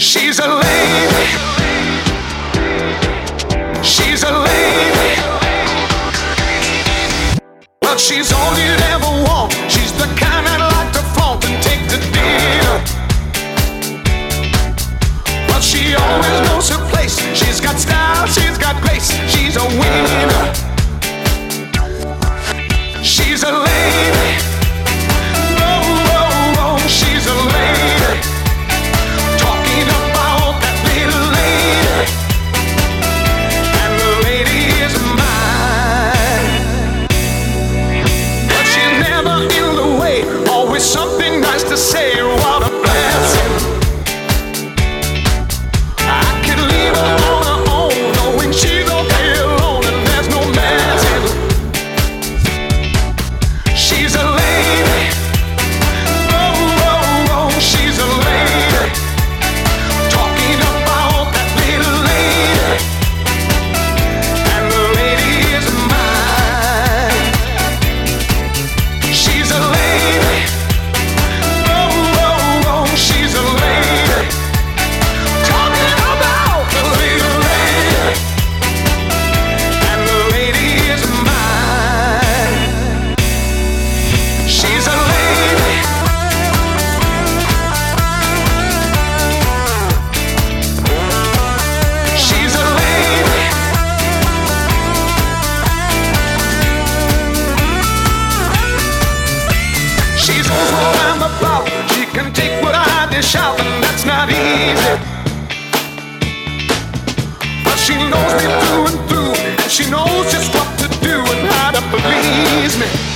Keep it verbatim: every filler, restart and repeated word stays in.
She's a lady. She's a lady. But she's all you'd ever want. She's the kind I'd like to flaunt and take to dinner. But she always knows her place. She's got style, she's got grace. She's a winner. She's a lady. Oh, oh, oh, she's a lady. Talking about that little lady. And the lady is mine. But she's never in the way. Always something nice to say. What a blessing. I could leave her on her own, knowing she's okay alone and there's no messing. She's a lady. Oh, oh, oh, she's a lady. Talking about that little lady. And the lady is mine. She's a lady. Oh, oh, oh, she's a lady. Talking about the little lady. And the lady is mine. She's a lady. She's a lady. She's knows what I'm about. She can take what I dish out, and that's not easy. But she knows me through and through, and she knows just what to do and how to please me.